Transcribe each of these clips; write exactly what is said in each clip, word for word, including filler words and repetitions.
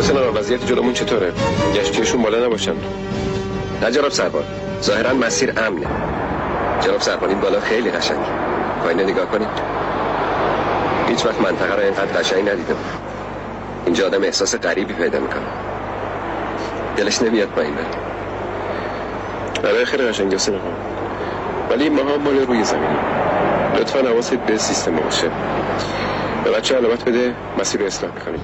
حسین آقا وضعیت جلومون چطوره؟ گشتیشون بالا نباشن؟ نه جناب سربان، ظاهرا مسیر امنه. جناب سربان این بالا خیلی قشنگه، پایین نگاه کنید. هیچ وقت منطقه رو اینقدر قشنگ ندیده بود. اینجا آدم احساس غریبی پیدا میکنه، دلش نمیاد پایین بره. برای خیلی قشنگه حسین آقا، ولی ما هم مال روی زمینیم. لطفا حواست به سیستم باشه. به بچه علامت بده، مسیر رو اصلاح میکنیم.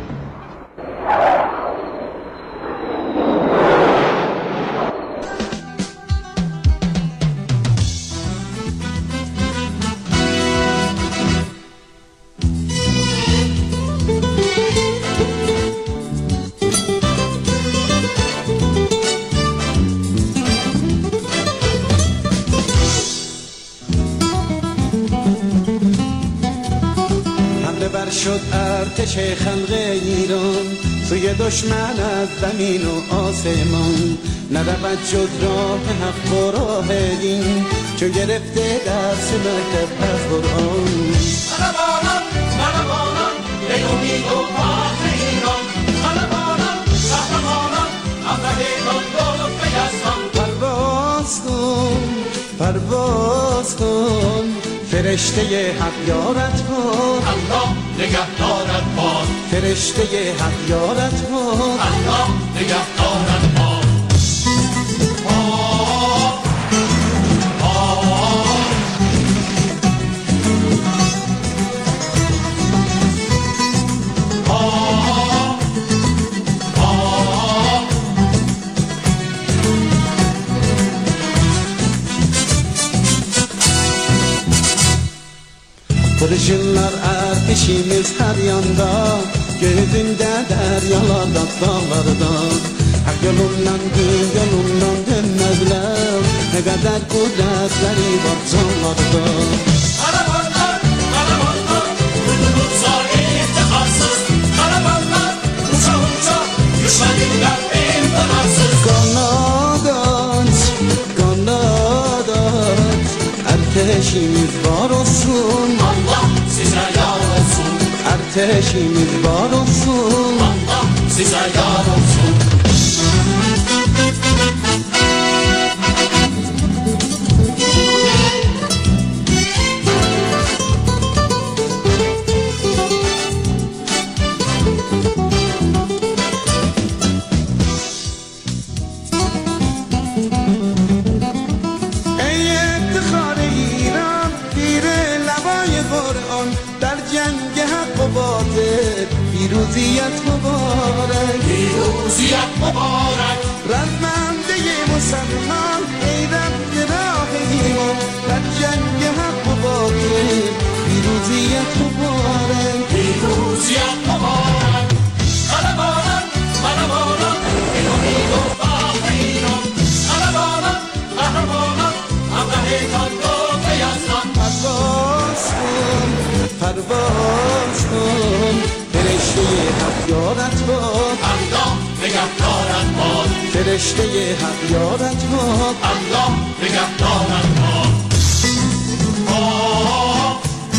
شد ارتش خلق ایران سوی دشمن از زمین و آسمان، نرود جز راه حق و راه دین، چو گرفته درس مکتب از قرآن. قهرمانان قهرمانان ای امید و فخر ایران، قهرمانان قهرمانان ابرهیمان دولت یزدان. پرواز کن پرواز کن فرشته حق یارت کن، الله نگهدارت باد. فرشته حق یارت کن، الله نگهدارت باد. Kurşunlar ateşimiz her yanda, gözünde deryalarda, dağlarda. Hak yolundan gün yolundan dönmezler, ne kadar kudretleri var canlarda. Karavanlar, karavanlar, kutlusa iftiharsız. Karavanlar, uça uça, düşmanlar imtinarsız. Kanat aç, kanat aç, ateşimiz var olsun. Allah size yar olsun. Ateşimiz var olsun. Allah size yar olsun. پیروزیت مبارک، پیروزیت مبارک. رزمنده مسلمان ای رب راه ایمان، در جنگ حق و باطل پیروزیت مبارک، پیروزیت مبارک. قهرمانان قهرمانان این امید و فخر ایران، قهرمانان قهرمانان ابرهیمان دولت یزدان. پرواز کن پرواز کن فرشته حق یارت باد، الله نگهدارت باد. فرشته حق یارت باد، الله نگهدارت باد. آه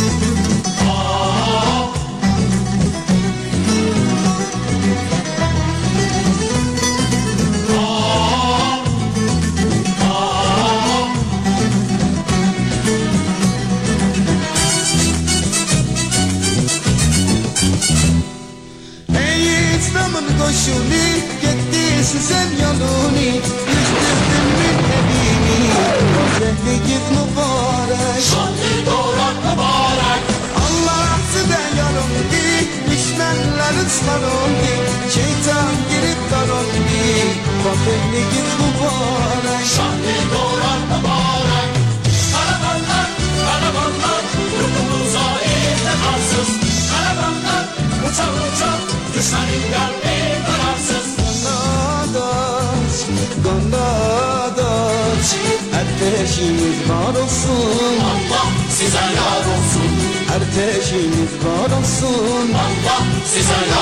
آه koşuni gitti sen yoluni, düştürdün mü evini, rozehli git mübarek, şanlı doğrak mübarek. Allah size yarımdı, düşmanlar ısmarımdı, şeytan girip darımdı, rozehli git mübarek, şanlı doğrak mübarek. Karavanlar karavanlar yurdumuza iftiharsız. Karavanlar uça uça düşmanın kalbi kararsız. Gondadaç, gondadaç, ateşimiz var olsun. Allah size yar olsun. Ateşimiz var olsun. Allah size